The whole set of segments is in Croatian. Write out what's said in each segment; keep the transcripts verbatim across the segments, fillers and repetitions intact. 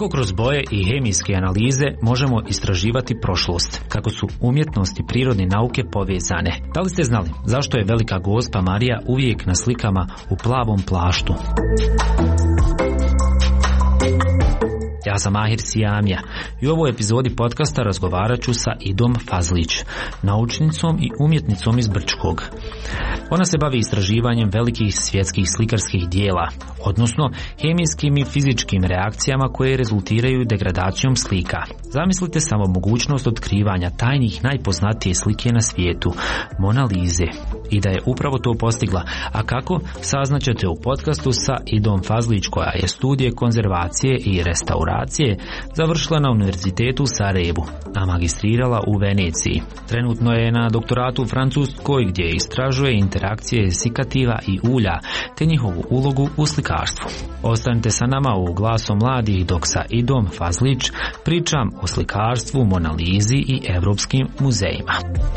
Kako kroz boje i hemijske analize možemo istraživati prošlost, kako su umjetnost i prirodne nauke povezane. Da li ste znali zašto je Velika Gospa Marija uvijek na slikama u plavom plaštu? Ja sam Mahir Sijamija i u ovoj epizodi podcasta razgovarat ću sa Idom Fazlić, naučnicom i umjetnicom iz Brčkog. Ona se bavi istraživanjem velikih svjetskih slikarskih dijela, odnosno hemijskim i fizičkim reakcijama koje rezultiraju degradacijom slika. Zamislite samo mogućnost otkrivanja tajnih najpoznatije slike na svijetu, Mona Lise, i da je upravo to postigla. A kako? Saznaćete u podcastu sa Idom Fazlić, koja je studije konzervacije i restauracije završila na Univerzitetu u Sarajevu, a magistrirala u Veneciji. Trenutno je na doktoratu u Francuskoj, gdje istražuje interakcije sikativa i ulja te njihovu ulogu u slikarstvu. Ostanite sa nama u Glasom mladih dok sa Idom Fazlić pričam o slikarstvu, Mona Lisi i evropskim muzejima.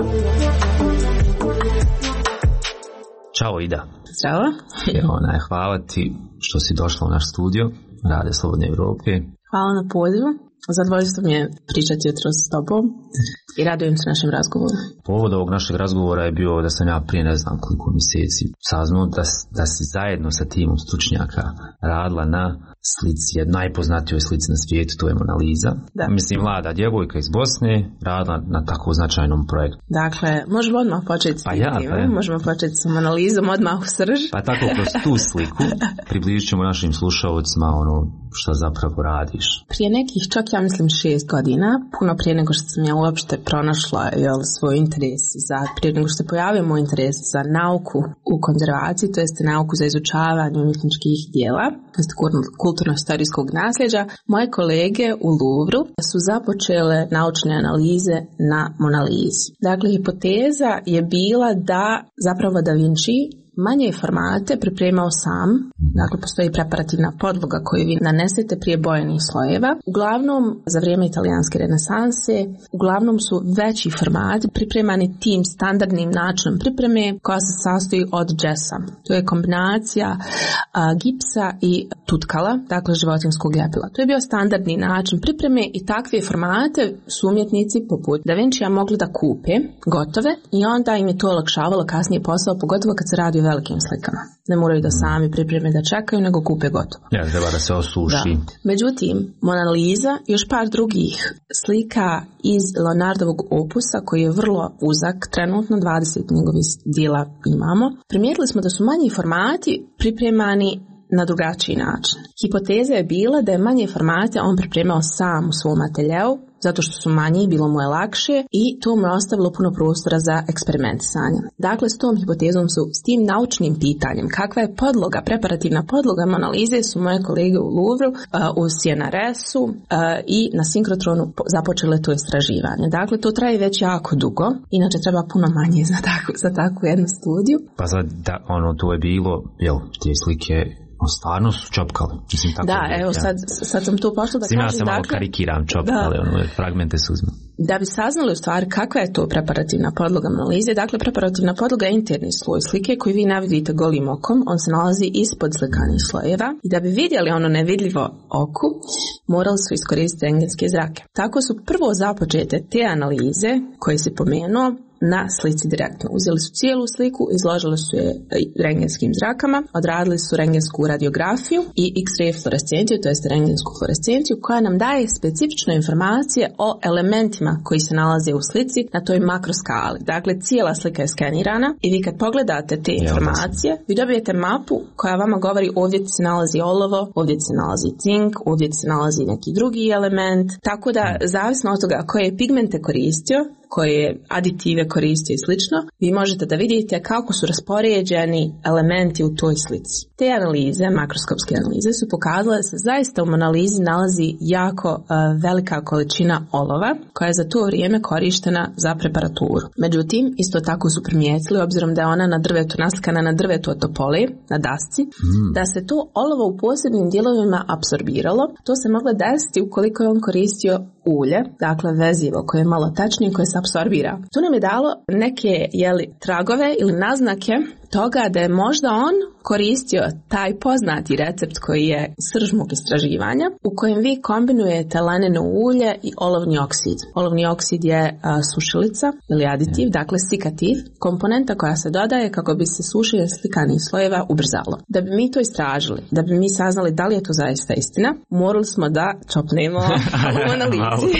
Ćao Ida. Ćao. Ona, hvala ti što si došla u naš studio Radio Slobodne Evrope. Hvala na pozivu. Zadovoljstvo mi je pričati jutros s tobom i radujem se našem razgovoru. Povod ovog našeg razgovora je bio da sam ja prije ne znam koliko mjeseci saznao da, da si zajedno sa timom stručnjaka radila na slici, jednoj najpoznatijoj slici na svijetu, to je Mona Lisa. Da. Mislim, mlada djevojka iz Bosne radila na tako značajnom projektu. Dakle, možemo odmah početi s pa ja, pa ja. Možemo početi s Mona Lisom odmah u srž. Pa tako kroz tu sliku približit ćemo našim slušalcima ono što zapravo radiš. Prije nekih čak ja mislim šest godina, puno prije nego što sam ja uopšte pronašla jel, svoj interes za, prije nego što se pojavio moj interes za nauku u konzervaciji, to jest nauku za izučavanje umjetničkih dijela, to jest kulturno-historijskog nasljeđa, moje kolege u Louvru su započele naučne analize na Mona Lisi. Dakle, hipoteza je bila da zapravo Da Vinci manje formate pripremao sam, dakle postoji preparativna podloga koju vi nanesete prije bojenih slojeva. Uglavnom, za vrijeme italijanske renesanse, uglavnom su veći formati pripremani tim standardnim načinom pripreme koja se sastoji od džesa. To je kombinacija a, gipsa i tutkala, dakle životinjskog ljepila. To je bio standardni način pripreme i takve formate su umjetnici poput Da Vincija mogli da kupe gotove i onda im je to olakšavalo kasnije posao, pogotovo kad se radi o velikim slikama. Ne moraju da sami pripreme da čekaju, nego kupe gotovo. Ja, treba da se osuši. Da. Međutim, Mona Lisa i još par drugih slika iz Leonardovog opusa, koji je vrlo uzak, trenutno dvadeset njegovih dijela imamo, primijetili smo da su manji formati pripremani na drugačiji način. Hipoteza je bila da je manje formate on pripremao sam u svom ateljeu, zato što su manji, bilo mu je lakše i to mu je ostavilo puno prostora za eksperimentisanje. Dakle, s tom hipotezom su, s tim naučnim pitanjem, kakva je podloga, preparativna podloga Mona Lise, su moje kolege u Louvru, uh, u C N R S-u uh, i na sinkrotronu započele to istraživanje. Dakle, to traje već jako dugo, inače treba puno manje za takvu, za takvu jednu studiju. Pa sad, da, ono, to je bilo, jel, te slike stvarno su čopkali. Mislim, tako da, je, evo ja. sad, sad sam tu pošla da Sim, kažem. Ja sam malo dakle, karikiram čopkali, ono, fragmente su uzme. Da bi saznali u stvari kakva je to preparativna podloga Mona Lise, dakle preparativna podloga je interni sloj slike koji vi ne vidite golim okom, on se nalazi ispod slikanih slojeva i da bi vidjeli ono nevidljivo oku, morali su iskoristiti rentgenske zrake. Tako su prvo započete te analize koje si pomenuo na slici direktno. Uzeli su cijelu sliku, izložili su je rentgenskim zrakama, odradili su rentgensku radiografiju i X-ray fluorescenciju, to jest rentgensku fluorescenciju, koja nam daje specifične informacije o elementima koji se nalaze u slici na toj makroskali. Dakle, cijela slika je skenirana i vi kad pogledate te informacije, vi dobijete mapu koja vama govori ovdje se nalazi olovo, ovdje se nalazi cink, ovdje se nalazi neki drugi element, tako da zavisno od toga koje pigmente koristio, koje aditive koriste i slično, vi možete da vidite kako su raspoređeni elementi u toj slici. Te analize, makroskopske analize, su pokazale da se zaista u Mona Lisi nalazi jako uh, velika količina olova koja je za to vrijeme korištena za preparaturu. Međutim, isto tako su primijetili, obzirom da je ona na drvetu naslikana na drvetu od topole, na dasci, mm. da se to olovo u posebnim dijelovima apsorbiralo. To se moglo desiti ukoliko je on koristio ulje, dakle vezivo koje je malo tačnije, koje se apsorbira. To nam je dalo neke jeli, tragove ili naznake toga da je možda on koristio taj poznati recept koji je srž mog istraživanja, u kojem vi kombinujete laneno ulje i olovni oksid. Olovni oksid je a, sušilica ili aditiv, dakle sikativ, komponenta koja se dodaje kako bi se sušenje slikanih slojeva ubrzalo. Da bi mi to istražili, da bi mi saznali da li je to zaista istina, morali smo da čopnemo u analizi.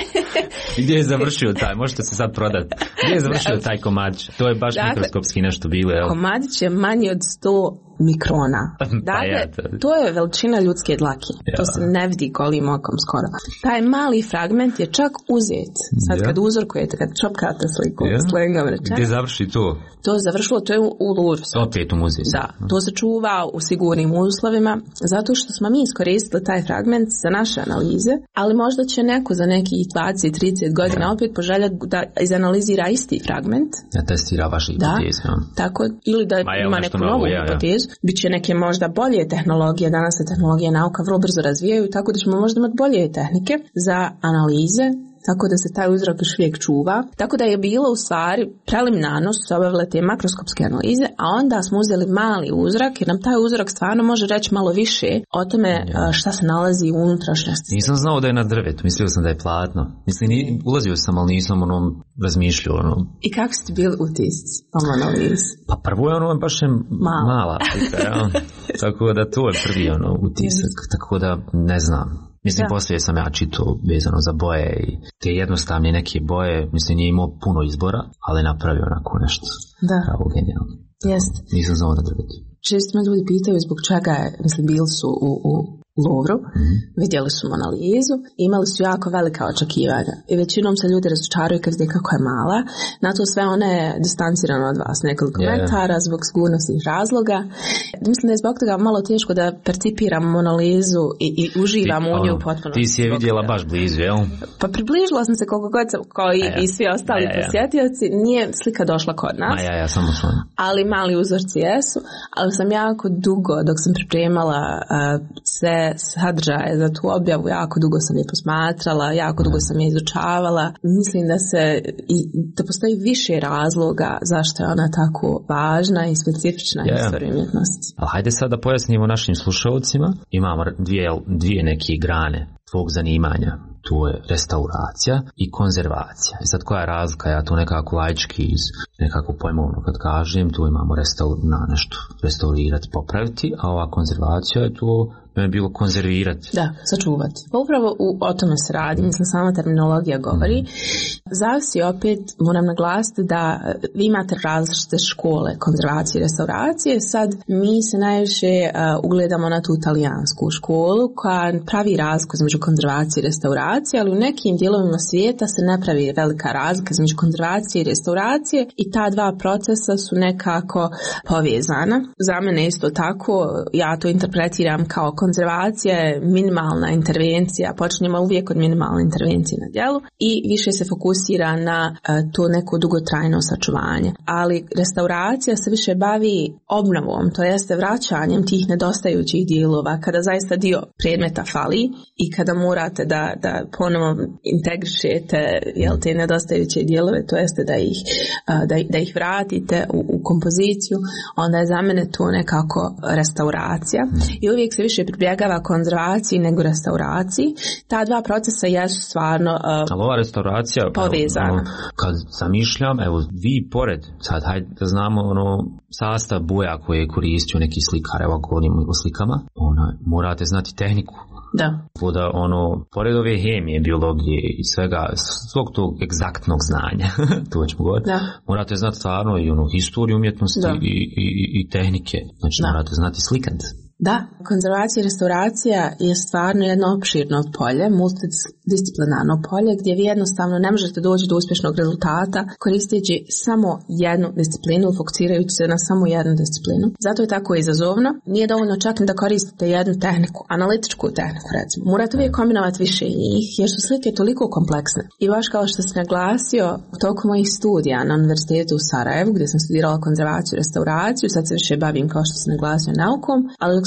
I gdje je završio taj? Možete se sad prodati. Gdje je završio taj komadić? To je baš dakle, mikroskopski nešto bilo. Evo. Komadić je manji od sto mikrona. Dakle, ja, to... to je veličina ljudske dlake. Ja. To se ne vidi golim okom skoro. Taj mali fragment je čak uzet. Sad ja. kad uzorkujete, kad čopkate sliku, ja. slengom rečeno. Gdje završi to? To je završilo, to je u, u Louvru. Opet u muzeju. Da, to se čuva u sigurnim uslovima, zato što smo mi iskoristili taj fragment za naše analize, ali možda će neko za nekih dvadeset do trideset godina ja. opet poželjati da izanalizira isti fragment. Ja testira vaše hipoteze. Da, tako, ili da ja, ima neku novu ja, hipotezu. Ja. Biće neke možda bolje tehnologije, danas se tehnologija i nauka vrlo brzo razvijaju, tako da ćemo možda imati bolje tehnike za analize, tako da se taj uzrok još uvijek čuva. Tako da je bilo u stvari preliminarno su se obavile te makroskopske analize, a onda smo uzeli mali uzrak jer nam taj uzrok stvarno može reći malo više o tome ja. šta se nalazi u unutrašnjosti. Nisam znao da je na drvetu, mislio sam da je platno. Mislim, ni, ulazio sam, ali nisam ono razmišljao. Ono. I kako ste bili utisci o analizi? Pa prvo je ono baš je mala, mala slika, ja. Tako da to je prvi ono utisak, tako da ne znam. Mislim, da. Poslije sam ja čitao vezano za boje i te jednostavne neke boje, mislim, nije imao puno izbora, ali napravio onako nešto. Da. Pravo genijalno. Jeste. Nisam znao da drveti. Često me ljudi pitaju zbog čega je, mislim, bili su u, u Louvru, mm-hmm. vidjeli su analizu, imali su jako velika očekivanja i većinom se ljudi razočaraju kad vide kako je mala. Na to sve ona je distancirana od vas, nekoliko yeah. metara zbog sigurnosnih razloga. Mislim da je zbog toga malo teško da percipiramo analizu i, i uživamo u nju potpuno. Ti si je vidjela baš blizu, jel? Pa približila sam se koliko god sam, kao i, ja. i svi ostali ja, ja. posjetioci. Nije slika došla kod nas. A ja, ja, samo sam. Ali mali uzorci jesu. Ali sam jako dugo, dok sam pripremala uh, sve sadržaje za tu objavu, jako dugo sam je posmatrala, jako dugo sam je izučavala. Mislim da se i da postoji više razloga zašto je ona tako važna i specifična yeah. istorija umjetnosti. Ali hajde sad da pojasnimo našim slušalcima. Imamo dvije, dvije neke grane tvog zanimanja. Tu je restauracija i konzervacija. I sad koja je razlika? Ja to nekako laički iz nekako pojmovno kad kažem, tu imamo restaur, na nešto restaurirati, popraviti, a ova konzervacija je tu je bilo konzervirati. Da, sačuvati. Pa upravo u, o tome se radi, mislim sama terminologija govori. Mm. Zavisi opet, moram naglasiti da vi imate različite škole konzervacije i restauracije. Sad mi se najviše uh, ugledamo na tu talijansku školu koja pravi razliku između konzervacije i restauracije, ali u nekim dijelovima svijeta se ne pravi velika razlika između konzervacije i restauracije i ta dva procesa su nekako povezana. Za mene isto tako, ja to interpretiram kao konzervacija je minimalna intervencija, počinjemo uvijek od minimalne intervencije na djelu i više se fokusira na uh, to neko dugotrajno sačuvanje. Ali restauracija se više bavi obnovom, to jeste vraćanjem tih nedostajućih dijelova kada zaista dio predmeta fali i kada morate da, da ponovo integrišete jel, te nedostajuće dijelove, to jeste da ih, uh, da, da ih vratite u, u kompoziciju, onda je za mene to nekako restauracija i uvijek se više pribjegava konzervaciji nego restauraciji. Ta dva procesa jesu stvarno uh, ali ova restauracija povezana. Evo, kad zamišljam, evo vi pored, sad hajde da znamo ono sastav boja koje je koristio neki slikar, evo govorimo o slikama, ona, morate znati tehniku. Da. Da ono, pored ove hemije, biologije i svega, svog tog egzaktnog znanja, to ćemo govoriti, morate znati stvarno i ono, historiju umjetnosti i, i, i tehnike. Znači da. Morate znati slikati. Da, konzervacija i restauracija je stvarno jedno opširno polje, multidisciplinarno polje, gdje vi jednostavno ne možete doći do uspješnog rezultata koristeći samo jednu disciplinu, fokusirajući se na samo jednu disciplinu. Zato je tako izazovno. Nije dovoljno čak ni da koristite jednu tehniku, analitičku tehniku recimo. Morate uvijek kombinovati više njih, jer su slike toliko kompleksne. I baš kao što sam naglasio, u toku mojih studija na Univerzitetu u Sarajevu, gdje sam studirala konzervaciju i restauraciju, sad se više bavim kao što sam naglasio naukom, ali dok sam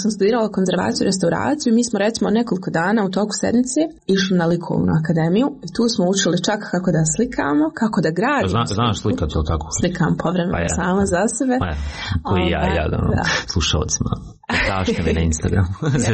sam studirala konzervaciju i restauraciju, mi smo recimo nekoliko dana u toku sedmice išli na likovnu akademiju i tu smo učili čak kako da slikamo, kako da gradimo. Zna, znaš slikati, ili tako? Slikam povremeno pa ja. sama za sebe. Pa ja. Koji ja, ja, da, no, slušalcima. Tašte me na Instagramu.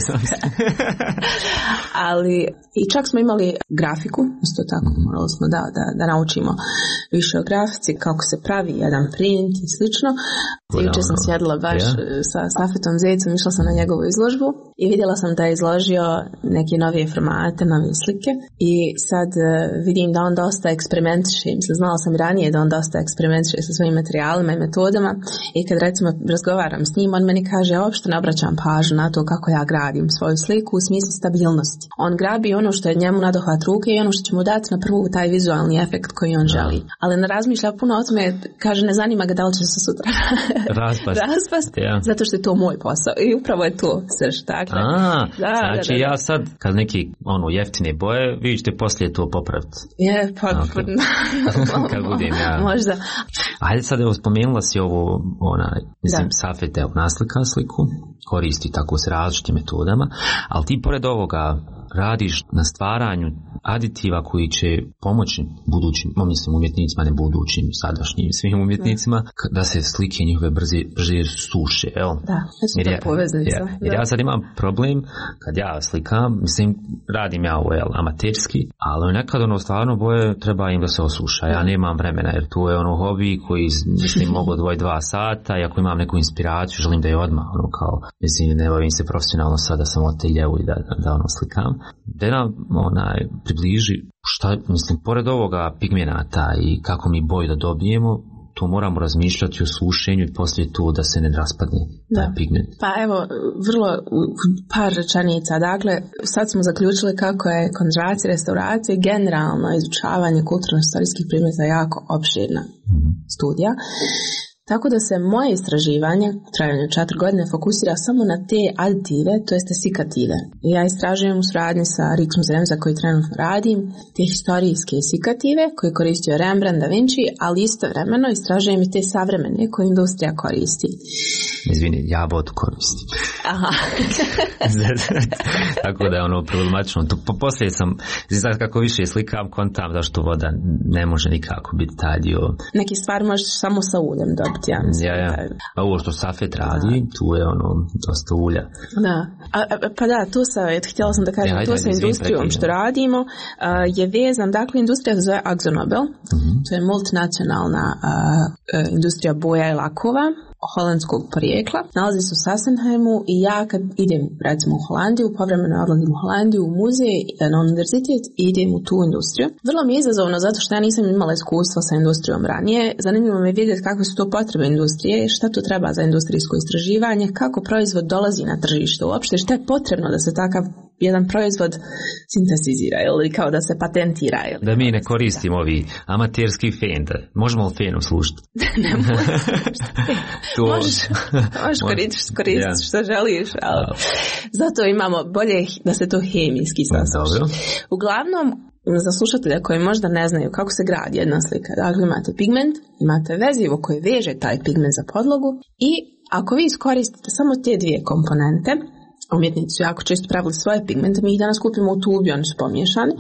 Ali i čak smo imali grafiku, isto tako, morali smo da, da, da naučimo više o grafici, kako se pravi jedan print i slično. Jučer sam sjedila baš yeah. sa Safetom Zecom, išla sam na njegovu izložbu i vidjela sam da je izložio neke novije formate, nove slike i sad vidim da on dosta eksperimentiše. Mislim, znala sam i ranije da on dosta eksperimentiše sa svojim materijalima i metodama i kad recimo razgovaram s njim, on meni kaže, ja uopšte ne obraćam pažnju na to kako ja gradim svoju sliku u smislu stabilnosti. On grabi ono što je njemu nadohvat ruke i ono što će mu dati na prvu taj vizualni efekt koji on želi. Ali ne razmišlja puno o tome, kaže, ne zanima ga da li će se sutra raspast, raspast ja. Zato što je to moj posao i upravo je to srž. Dakle, A, da, znači da, da. ja sad kad neki ono jeftine boje, vi ćete poslije to popraviti. Je, pa okay. Kad budem ja. Možda. Ajde sad, evo, spomenula si ovo, ona, mislim, Safet, evo, naslika sliku, koristi tako s različitim metodama, ali ti pored ovoga radiš na stvaranju aditiva koji će pomoći budućim, mislim umjetnicima, ne budućim, sadašnjim svim umjetnicima, da se slike njihove brže, brže suše, jel? Da, znači to je poveznica. Ja, jer ja sad imam problem, kad ja slikam, mislim, radim ja ovo, jel, amaterski, ali nekad ono stvarno boje treba im da se osuša, ja nemam vremena, jer tu je ono hobi koji, mislim, mogu odvojiti dva sata i ako imam neku inspiraciju, želim da je odmah, ono kao, mislim, ne bavim se profesionalno sad da sam oteljevu i da, da ono slikam. Da nam onaj približi šta, mislim, pored ovoga pigmenata i kako mi boju da dobijemo, to moramo razmišljati o sušenju i poslije to da se ne raspadne taj pigment. Pa evo, vrlo par rečenica. Dakle, sad smo zaključili kako je konzervacija, restauracija i generalno izučavanje kulturno-istorijskih predmeta jako opširna mm-hmm. studija. Tako da se moje istraživanje, trajanje četiri godine, fokusira samo na te aditive, to jeste sikative. Ja istražujem u suradnji sa Rijksmuzejem za koji trenutno radim, te historijske sikative koje koristio Rembrandt, Da Vinci, ali istovremeno istražujem i te savremene koje industrija koristi. Izvini, ja vodu koristim. Aha. Tako da je ono problematično. To, po, poslije sam, znači kako više slikam, kontam zašto voda ne može nikako biti taj dio. Neki stvari možeš samo sa uljem dobiti, ja mislim. Ja, ja. A ovo što Safet radi, da. Tu je ono dosta ulja. Da. A, a, pa da, to sa, htjela sam da kažem, ja, to sa industrijom što radimo a, je vezan, dakle, industrija se zove AkzoNobel, mm-hmm. To je multinacionalna a, a, industrija boja i lakova, holandskog porijekla. Nalazi se u Sassenheimu i ja kad idem recimo u Holandiju, povremeno odlazim u Holandiju u muzej, na univerzitet i idem u tu industriju. Vrlo mi je izazovno zato što ja nisam imala iskustva sa industrijom ranije. Zanimljivo mi je vidjeti kakve su to potrebe industrije, šta to treba za industrijsko istraživanje, kako proizvod dolazi na tržište uopšte, šta je potrebno da se takav jedan proizvod sintetizira ili kao da se patentira. Ili da mi ne koristimo ovi amaterski fen. Možemo li fenom služiti? Ne možeš. To... Možeš, možeš koristiti korist što želiš, ali zato imamo bolje da se to hemijski sasuši. Uglavnom, za slušatelja koji možda ne znaju kako se gradi jedna slika, dakle imate pigment, imate vezivo koje veže taj pigment za podlogu i ako vi iskoristite samo te dvije komponente, umjetnici su jako često pravili svoje pigmente, mi ih danas kupimo u tubi, oni su pomiješani.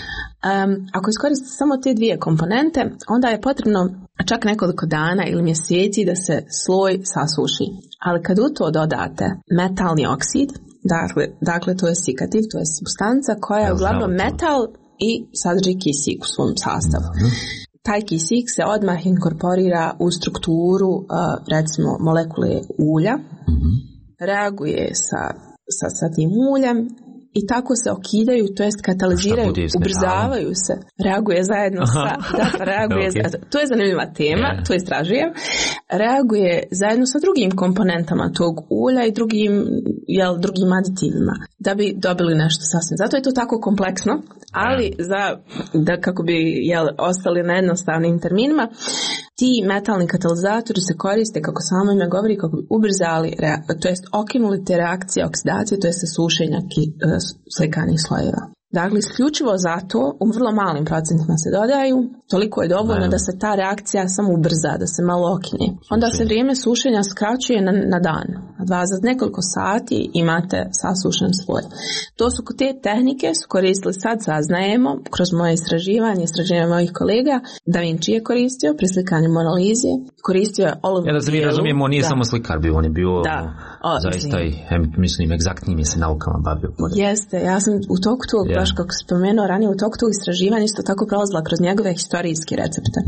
Um, ako iskoristite samo te dvije komponente, onda je potrebno čak nekoliko dana ili mjeseci da se sloj sasuši. Ali kad u to dodate metalni oksid, dakle, dakle to je sikativ, to je supstanca koja je uglavnom metal i sadrži kisik u svom sastavu. Taj kisik se odmah inkorporira u strukturu, uh, recimo, molekule ulja, mm-hmm. reaguje sa, sa, sa tim uljem i tako se okidaju, to jest kataliziraju, ubrzavaju se, reaguje zajedno sa, da, reaguje, okay. za, to je zanimljiva tema, yeah. To istražujem, reaguje zajedno sa drugim komponentama tog ulja i drugim, jel, drugim aditivima, da bi dobili nešto sasvim. Zato je to tako kompleksno, ali yeah. za, da kako bi, jel, ostali na jednostavnim terminima, ti metalni katalizatori se koriste, kako samo ime govori, kako bi ubrzali, to jest okinuli te reakcije oksidacije, to jest sušenja ki, slikanih slojeva. Dakle, isključivo zato u vrlo malim procentima se dodaju, toliko je dovoljno ne. da se ta reakcija samo ubrza, da se malo okine. Onda se vrijeme sušenja skraćuje na, na dan. Dva, za nekoliko sati imate sasušen sloj. To su te tehnike su koristili, sad saznajemo, kroz moje istraživanje, istraživanje mojih kolega, Da Vinci je koristio pri slikanju Mona Lise, koristio je olovnu Ja da se mi razumijemo, on nije da. samo slikar bio, on je bio Da. O, zaista i, mislim, egzaktnim je se naukama bavio. Jeste, ja sam u toku tog, yeah. baš kako spomenuo ranije, u toku tog istraživanja isto tako prolazila kroz njegove historijske recepte.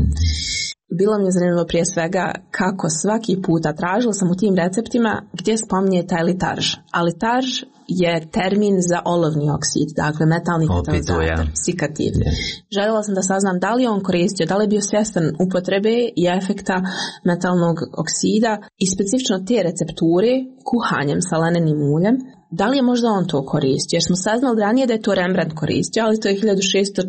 Bilo mi je zanimljivo prije svega kako svaki puta tražila sam u tim receptima gdje spominje taj litarž. A litarž je termin za olovni oksid, dakle metalni katalizator, ja. Sikativ. Yeah. Željela sam da saznam da li je on koristio, da li je bio svjestan upotrebe i efekta metalnog oksida i specifično te recepture kuhanjem sa lanenim uljem. Da li je možda on to koristio? Jer smo saznali ranije da je to Rembrandt koristio, ali to je hiljadu šessto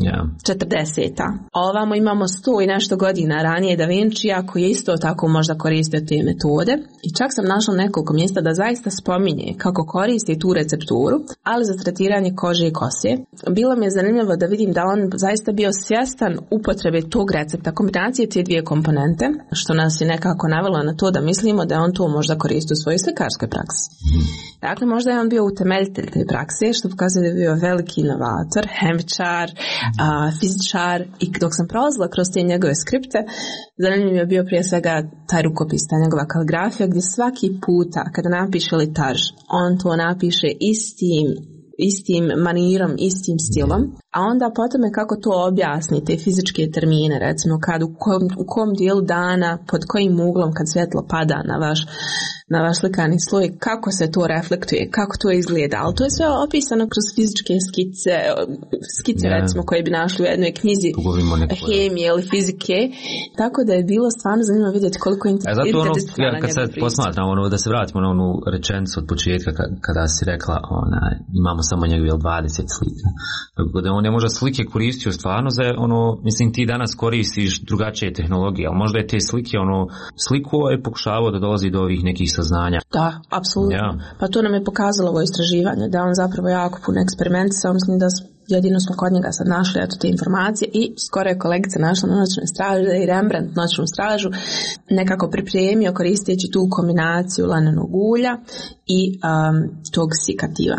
četrdeseta. A ovamo imamo sto i nešto godina ranije Da Vincija koji je isto tako možda koristio te metode. I čak sam našla nekoliko mjesta da zaista spominje kako koristi tu recepturu, ali za tretiranje kože i kose. Bilo mi je zanimljivo da vidim da on zaista bio svjestan upotrebe tog recepta, kombinacije te dvije komponente, što nas je nekako navelo na to da mislimo da on to možda koristi u svojoj slikarskoj praksi. Dakle, možda je on bio utemeljitelj te prakse, što pokazuje da je bio veliki inovator, hemičar, a, fizičar, i dok sam prolazila kroz te njegove skripte, zanimljiv je bio prije svega taj rukopis, ta njegova kaligrafija, gdje svaki puta kada napiše litarž, on to napiše istim istim manirom, istim stilom, a onda potom je kako to objasni, te fizičke termine, recimo kad u kom, u kom dijelu dana, pod kojim uglom kad svjetlo pada na vaš na vaš slikani sloj, kako se to reflektuje, kako to izgleda, ali to je sve opisano kroz fizičke skice, skice yeah. recimo koje bi našli u jednoj knjizi hemije ili fizike, tako da je bilo stvarno zanimljivo vidjeti koliko je interdisciplinarna njegov pristup. Kad sad posmatram, ono, da se vratimo na onu rečenicu od početka kada si rekla, ona, imamo samo njegov dvadeset slika. Tako da on je možda slike koristio stvarno za ono, mislim ti danas koristiš drugačije tehnologije, ali možda je te slike, ono, sliku je pokušavao da dolazi do ovih nekih saznanja. Da, apsolutno. Ja. Pa to nam je pokazalo ovo istraživanje, da on zapravo jako puno eksperimentisao, mislim da jedino smo kod njega sad našli eto te informacije i skoro je kolegica našla na noćnoj straži da je Rembrandt noćnu stražu nekako pripremio koristeći tu kombinaciju lanenog ulja i um, tog sikativa.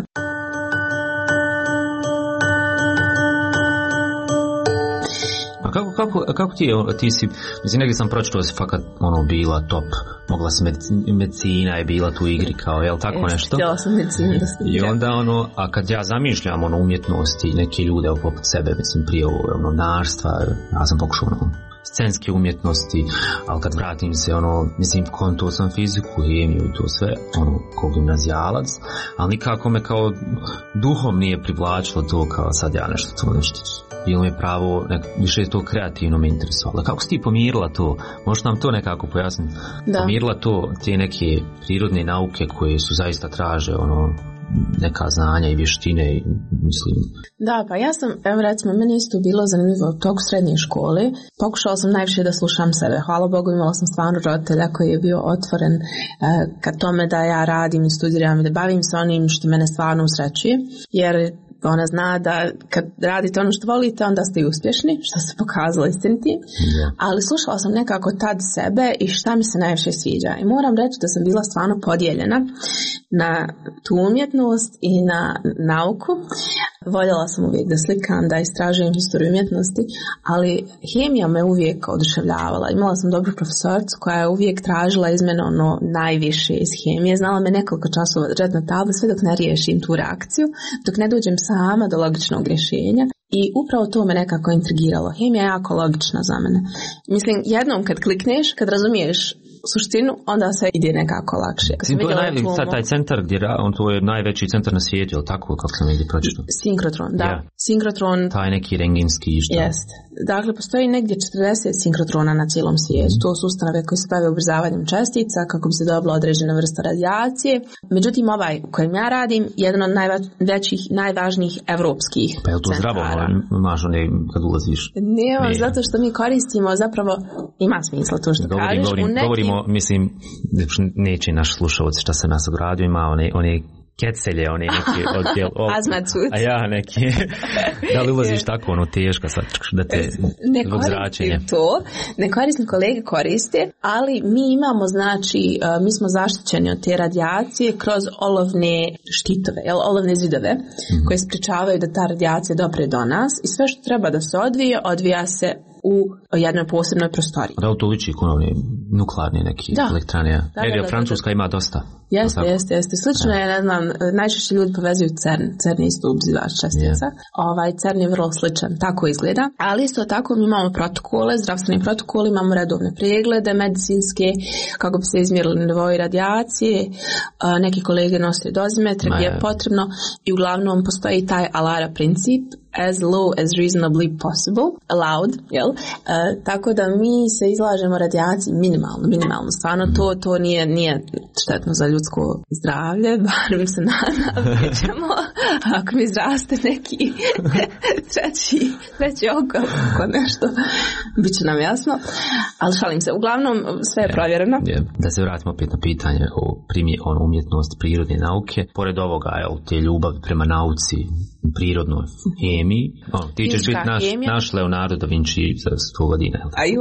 Kako, kako, kako ti je, ti si, mislim, negdje sam pročitao da si fakat ono, bila top, mogla si medicina, medicina je bila tu u igri kao, jel tako Jest, nešto? Htjela sam medicinu da se I onda ono, a kad ja zamišljam ono umjetnosti, neke ljude poput sebe, mislim, prije ovo, ono, narstva, ja sam pokušao ono, scenske umjetnosti, ali kad vratim se, ono, mislim, konto sam fiziku, hemiju i to sve, ono, kao gimnazijalac, ali nikako me kao duhom nije privlačilo to kao sad ja nešto to nešto. Bilo mi je pravo, nek, više je to kreativno me interesovalo. Kako si ti pomirila to? Možeš nam to nekako pojasniti? Da. Pomirila to, te neke prirodne nauke koje su zaista traže, ono, neka znanja i vještine, mislim. Da, pa ja sam, evo recimo, meni isto bilo zanimljivo u toku srednje škole. Pokušala sam najviše da slušam sebe. Hvala Bogu, imala sam stvarno roditelja koji je bio otvoren eh, ka tome da ja radim i studiram i da bavim se onim što mene stvarno usrećuje. Jer ona zna da kad radite ono što volite, onda ste i uspješni, što se pokazalo istinitim. Yeah. Ali slušala sam nekako tad sebe i šta mi se najviše sviđa. I moram reći da sam bila stvarno podijeljena na tu umjetnost i na nauku. Voljela sam uvijek da slikam, da istražujem historiju umjetnosti, ali hemija me uvijek oduševljavala. Imala sam dobru profesoricu koja je uvijek tražila iz mene ono najviše iz hemije. Znala me nekoliko časova držati na tabli sve dok ne riješim tu reakciju, dok ne dođem sama do logičnog rješenja. I upravo to me nekako intrigiralo. Hemija je jako logična za mene. Mislim, jednom kad klikneš, kad razumiješ suštinu, onda sve ide nekako lakše. Sim, to je naj, sad, taj centar gdje on to je najveći centar na svijetu, je li tako, kako sam negdje pročitao? Sinkrotron, da. Yeah. Sinkrotron. Taj neki renginski što? Jest. Dakle, postoji negdje četrdeset sinkrotrona na cijelom svijetu. Mm. To su ustanove koje se bave ubrzavanjem čestica kako bi se dobila određena vrsta radijacije. Međutim, ovaj u kojem ja radim je jedan od najvećih, najvažnijih evropskih centara. Pa je to zdravo, imaš one kad ulaziš? Nema, ne. Zato što mi koristimo zapravo, ima smisla to što govorim, kažeš. Govorim, nekim... govorimo, mislim, neće naš slušalac šta se nas ogradio, ima one, one kecelje, one neke odjel, o, a ja neki, da li ulaziš tako ono teško sad, da te zbog zračenja? To, ne koristim, kolege koriste, ali mi imamo, znači, mi smo zaštićeni od te radijacije kroz olovne štitove, jel, olovne zidove, mm-hmm. koje sprečavaju da ta radijacija dopre do nas i sve što treba da se odvije, odvija se u jednoj posebnoj prostoriji. Da, to liči kod one nuklearne neke elektrane. Da, jer da, da, Francuska da, da. Ima dosta. Jeste, jeste, jeste. Slično da. Je, ne znam, najčešće ljudi povezuju CERN. CERN je isto ubzivač čestica. Yeah. Ovaj, CERN je vrlo sličan, tako izgleda. Ali isto tako mi imamo protokole, zdravstveni protokoli, imamo redovne preglede medicinske, kako bi se izmjerili nivoi radijacije, neki kolege nose dozimetre gdje je potrebno i uglavnom postoji taj alara princip, as low as reasonably possible, allowed, jel? Uh, tako da mi se izlažemo radijaciji minimalno, minimalno. Stvarno to, to nije, nije štetno za ljudsko zdravlje, bar mi se nadam, ćemo, ako mi izraste neki treći, treći oko, oko nešto, bit će nam jasno. Ali šalim se, uglavnom sve je provjereno. Yeah, yeah. Da se vratimo opet na pitanje o primje, ono, umjetnosti prirodne nauke, pored ovoga, jel, te ljubavi prema nauci, prirodnoj hemiji. Ono, ti ćeš biti naš, naš Leonardo da Vinci za sto godina. Aju,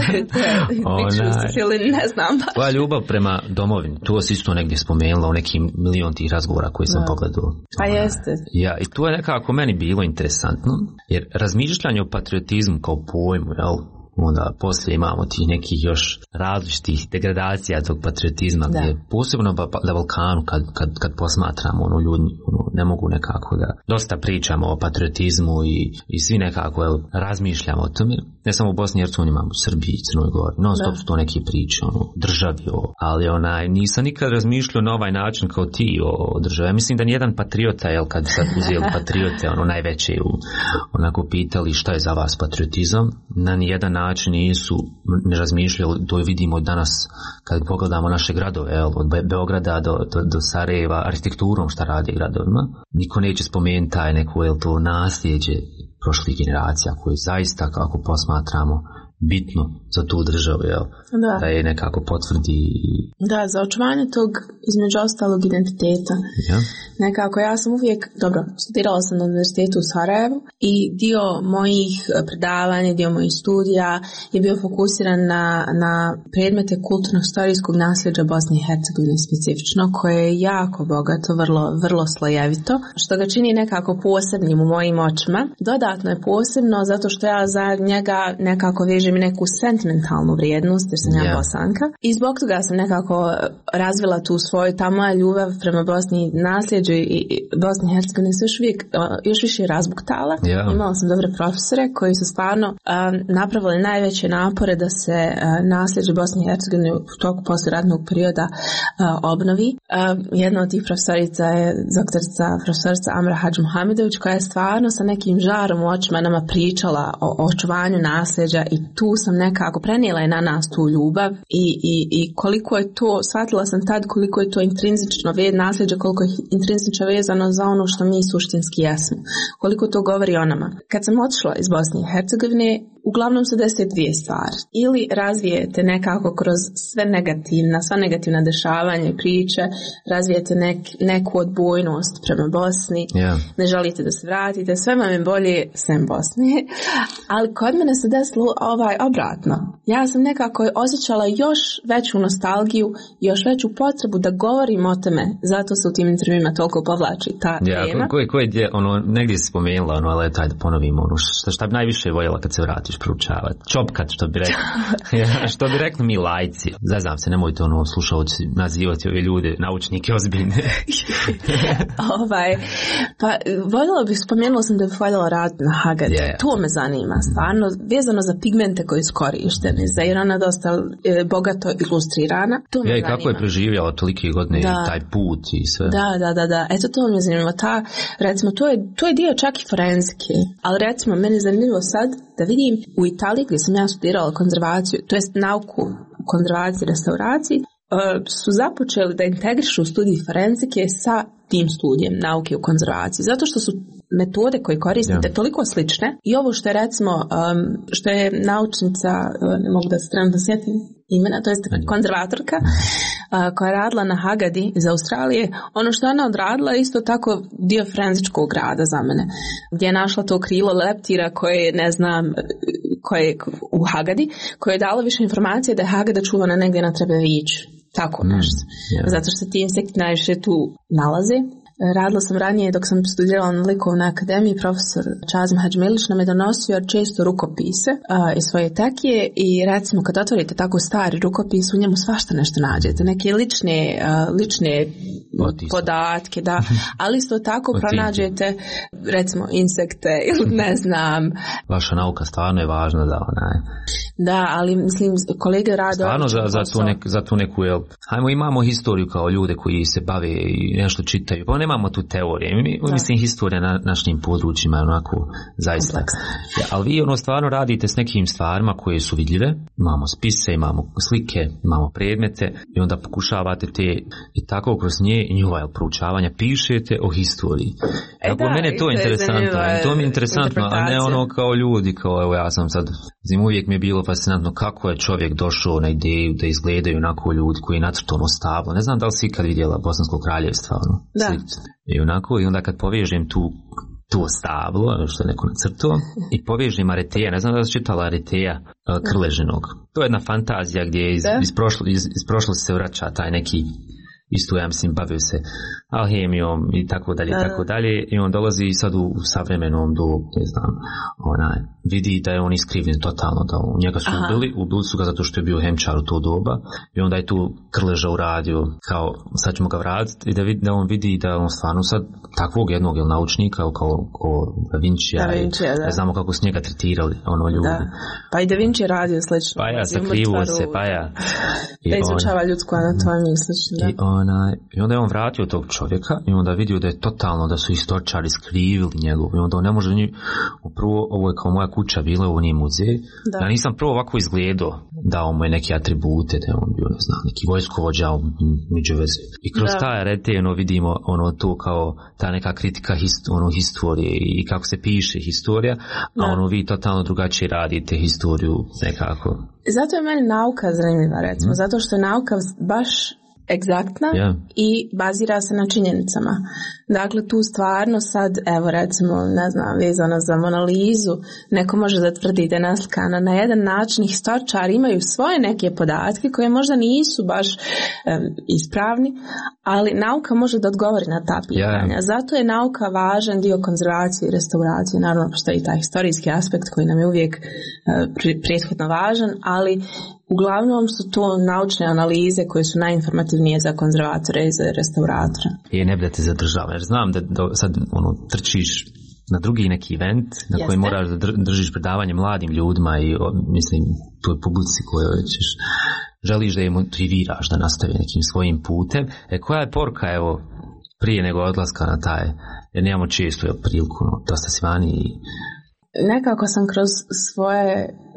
ne znam. Tvoja ljubav prema domovini, tu si isto negdje spomenula u nekim milion tih razgovora koji sam pogledao. A jeste. Ja, i to je nekako meni bilo interesantno, jer razmišljanje o patriotizmu kao pojmu, jel, onda poslije imamo tih nekih još različitih degradacija tog patriotizma, da. Gdje posebno na Balkanu kad, kad, kad posmatramo ono, ljudi ono, ne mogu nekako da dosta pričamo o patriotizmu i, i svi nekako jel, razmišljamo o tome, ne samo u Bosni i Hercegovini, imamo u Srbiji i Crnoj Gori, non stop su to neke priče ono, državi, o, ali onaj, nisam nikad razmišljao na ovaj način kao ti o, o državi. Ja mislim da nijedan patriota, jel, kad sad uzeli patriote ono najveće u, onako pitali šta je za vas patriotizam, na nijedan način nisu ne razmišljali, to vidimo danas kad pogledamo naše gradove, jel, od Beograda do, do, do Sarajeva, arhitekturom šta radi gradovima, niko neće spomenuti taj neko, jel, to nasljeđe prošlih generacija koji zaista, kako posmatramo, bitno za tu državu, jel, da. Da je nekako potvrdi. Da, za očuvanje tog između ostalog identiteta. Ja. Nekako ja sam uvijek, dobro, studirala sam na univerzitetu u Sarajevu i dio mojih predavanja, dio mojih studija je bio fokusiran na, na predmete kulturno-historijskog nasljeđa Bosne i Hercegovine specifično, koje je jako bogato, vrlo, vrlo slojevito, što ga čini nekako posebnim u mojim očima. Dodatno je posebno zato što ja za njega nekako vežem neku sentimentalnu vrijednost, jer sam ja yeah. Bosanka. I zbog toga sam nekako razvila tu svoju, ta moja ljubav prema Bosni i nasljeđu i Bosni i Hercegovini se još, uvijek, još više razbuktala. Yeah. Imala sam dobre profesore koji su stvarno um, napravili najveće napore da se uh, nasljeđe Bosne i Hercegovine u toku poslijeratnog perioda uh, obnovi. Uh, jedna od tih profesorica je doktorica, profesorica Amra Hadž Muhamedović, koja je stvarno sa nekim žarom u očima nama pričala o, o očuvanju nasljeđa i tu sam nekako prenijela je na nas tu ljubav i, i, i koliko je to, shvatila sam tad koliko je to intrinzično ved nasljeđe, koliko je intrinzično vezano za ono što mi suštinski jesmo. Koliko to govori o nama. Kad sam otišla iz Bosne i Hercegovine, uglavnom se desi dvije stvari. Ili razvijete nekako kroz sve negativna, sva negativna dešavanja i priče, razvijete nek, neku odbojnost prema Bosni, yeah. ne želite da se vratite, sve vam je bolje sem Bosne. Ali kod mene se desilo ovaj obratno. Ja sam nekako osjećala još veću nostalgiju, još veću potrebu da govorim o tome, zato se u tim intervjuima toliko povlači ta yeah, tema. Koji ko je, ono, negdje si spomenula, ono, ali taj da ponovimo, ono, šta, šta bi najviše voljela kad se vratiš proučavati? Čopkat, što bi rekli. Ja, što bi rekli mi lajci. Zaznam se, nemojte ono slušalci nazivati ove ljude, naučnike ozbiljne. ovaj, pa voljela bih, spomenula sam da bih voljela raditi na Hagard. Yeah. To me zanima, stvarno, vezano za pigmente koji su korišteni, za jer ona dosta e, bogato ilustrirana. To me ja, i zanima. kako je preživjela tolike godine da. Taj put i sve. Da, da, da, da. Eto, to me zanima. Ta, recimo, to je, to je dio čak i forenzike, ali recimo, meni je zanimljivo sad da vidim u Italiji gdje sam ja studirala konzervaciju, to jest nauku konzervaciji i restauraciji, su započeli da integrišu studij forenzike sa tim studijem nauke u konzervaciji. Zato što su metode koje koristite yeah. toliko slične i ovo što je recimo, um, što je naučnica, ne mogu da se trenutno sjetim, imena, to jest konzervatorka koja je radila na Hagadi iz Australije. Ono što ona odradila je isto tako dio forenzičkog rada za mene, gdje je našla to krilo leptira koje je, ne znam, koje je u Hagadi, koje je dalo više informacije da je Hagada čuvana negdje na Trebeviću. Tako nešto. Mm, yeah. Zato što se ti insekti najviše tu nalaze. Radila sam ranije dok sam studirala na likovnoj akademiji, profesor Čazim Hadžmilić nam je donosio često rukopise uh, iz svoje tekije i recimo kad otvorite tako stari rukopis u njemu svašta nešto nađete, neke lične, uh, lične podatke, da, ali isto tako pronađete recimo insekte ili ne znam. Vaša nauka stvarno je važna da ona je. Da, ali mislim kolege rade stvarno za, za, tu nek, za tu neku, jel, hajmo imamo historiju kao ljude koji se bave i nešto čitaju, pa nemamo tu teorije. Mi, mislim, historija na našim područjima je onako zaista. Ja, ali vi ono stvarno radite s nekim stvarima koje su vidljive. Imamo spise, imamo slike, imamo predmete i onda pokušavate te i tako kroz nje i njihova proučavanja pišete o historiji. E tako da, mene to je interesantno. To mi je interesantno, a ne ono kao ljudi, kao evo ja sam sad, zim uvijek mi je bilo fascinantno kako je čovjek došao na ideju da izgledaju onako ljudi koji je nacrtao ono stablo. Ne znam da li si ikad vidjela Bosansko kraljevstvo, ono, da. Sličice. I onako, i onda kad povežem tu to stablo, što je neko nacrtao, i povežem Areteja, ne znam da li si čitala Areteja uh, Krležinog. To je jedna fantazija gdje iz, iz, prošlo, iz, iz prošlosti se vraća taj neki, isto ja mislim bavio se alhemijom i tako dalje i tako dalje, i on dolazi sad u, u savremenom dobu, ne znam, onaj, vidi da je on iskrivljen totalno, da u njega su ubili, ubili su ga zato što je bio hemčar u to doba, i onda je tu Krleža uradio kao sad ćemo ga vratiti i da, vid, da on vidi da on stvarno sad takvog jednog jel, naučnika kao, kao Da Vincija, da Vincija i, da. Ne znamo kako su njega tretirali ono ljudi. Da. Pa i Da Vinci je radio slično. Pa ja, sakrivo se, pa ja. I da izučava on, ljudsku anatomiju i slično. Da. I, ona, I onda je on vratio tog čovjeka i onda vidio da je totalno, da su istoričari skrivili njegov, i onda on ne može njih, prvo, ovo je kao moja kuća bila, ovo nije muzej, da. Ja nisam prvo ovako izgledao, dao mu je neke atribute, da je on bio, ne znam, neki vojskovođa među veze. I kroz da. taj Aretejno vidimo ono to kao ta neka kritika hist, ono, historije i kako se piše historija, a da. ono vi totalno drugačije radite historiju nekako. Zato je meni nauka zanimljiva, recimo, mm. zato što je nauka baš egzaktna yeah. i bazira se na činjenicama. Dakle, tu stvarno sad, evo recimo, ne znam, vezano za Mona Lizu, neko može da tvrdi da je naslikana na jedan način, historičari imaju svoje neke podatke koje možda nisu baš um, ispravni, ali nauka može da odgovori na ta pitanja. Yeah. Zato je nauka važan dio konzervacije i restauracije, naravno postoji taj historijski aspekt koji nam je uvijek uh, prethodno važan, ali uglavnom su to naučne analize koje su najinformativnije za konzervatore i za restauratore. I ne bi da te zadržava, jer znam da, da sad ono, trčiš na drugi neki event na Jeste. koji moraš da držiš predavanje mladim ljudima i o, mislim toj publici kojoj ćeš, želiš da je motiviraš da nastavi nekim svojim putem. E koja je poruka, evo, prije nego odlaska na taj, jer nemamo često je priliku, no, dosta si vani i nekako sam kroz svoje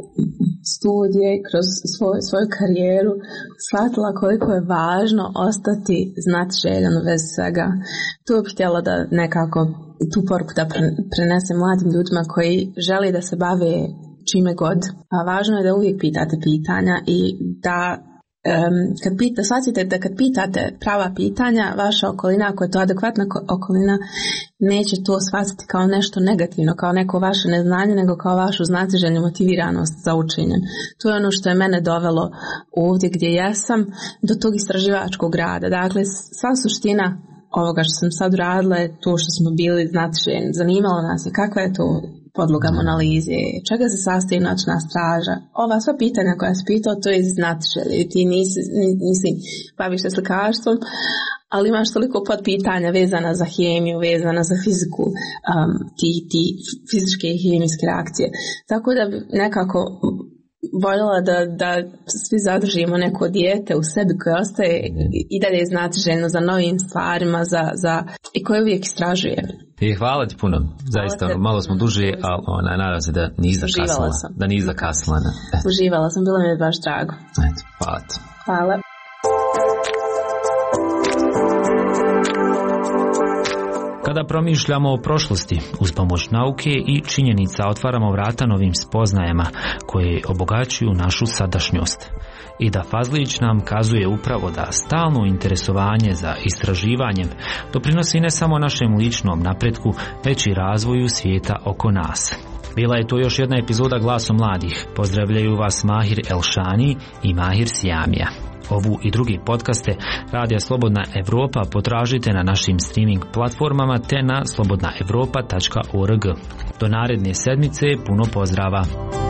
studije, kroz svoj, svoju karijeru shvatila koliko je važno ostati znatiželjan bez svega. Tu bih htjela da nekako tu poruku da prenesem mladim ljudima koji žele da se bave čime god. A važno je da uvijek pitate pitanja i da Um, kad pita, shvatite da kad pitate prava pitanja, vaša okolina, ako je to adekvatna okolina, neće to shvatiti kao nešto negativno, kao neko vaše neznanje, nego kao vašu znatiželjnu motiviranost za učenjem. To je ono što je mene dovelo ovdje gdje jesam, do tog istraživačkog rada. Dakle, sva suština ovoga što sam sad radila je to što smo bili znatiželjni. Zanimalo nas je kakva je to podloga analize, čega se sastoji noćna straža. Ova sva pitanja koja si pitao, to je znatiželje. Ti nisi, nisi baviš se slikarstvom, ali imaš toliko podpitanja vezana za hemiju, vezana za fiziku, um, ti, ti fizičke i hemijske reakcije. Tako da nekako voljela da, da svi zadržimo neko dijete u sebi koje ostaje i dalje znatiželjno za novim stvarima, za, za, i koje uvijek istražuje. I hvala ti puno, zaista te, malo smo duži, ali ona, nadam se da nisi zakasnila. Da nisi zakasnila. Uživala sam, bilo mi je baš drago. Eto, hvala ti. Hvala. Kada promišljamo o prošlosti, uz pomoć nauke i činjenica otvaramo vrata novim spoznajama koje obogaćuju našu sadašnjost. i da Fazlić nam kazuje upravo da stalno interesovanje za istraživanjem doprinosi ne samo našem ličnom napretku, već i razvoju svijeta oko nas. Bila je to još jedna epizoda Glasom mladih. Pozdravljaju vas Mahir Elšani i Mahir Sijamija. Ovu i drugi podcaste Radija Slobodna Evropa potražite na našim streaming platformama te na slobodna evropa tačka org. Do naredne sedmice puno pozdrava!